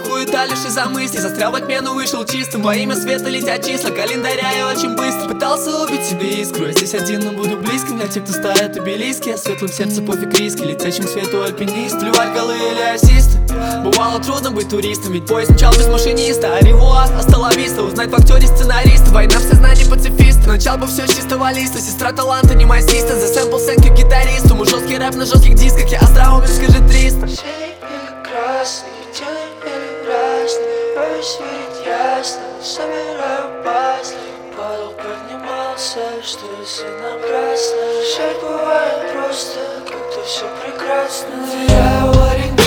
суета лишь из-за мысли. Застрял во тьме, но вышел чистым. Во имя света летят числа календаря, я очень быстро пытался убить себе искру. Я здесь один, но буду близким для тех, кто ставит обелиски. А светлым сердце пофиг риски, летящим свету альпинист. Плевать голы или ассисты. Бывало трудно быть туристом, ведь поезд мчал без машиниста. Аревуар, асталависта, узнать в актере сценариста. Война в сознании пацифиста. Начал бы все с чистого листа. Сестра таланта, не мой ассистент. За сэмпл сэнк как гитаристу. Мы жесткий рэп на жестких дисках. Я остроумен, скажи 300. Синий или красный, делай или разный. Боюсь видеть ясно, собираю пазлы. Падал, поднимался, что если напрасно. Жаль, бывает просто, как-то все прекрасно. Теряю ориентир.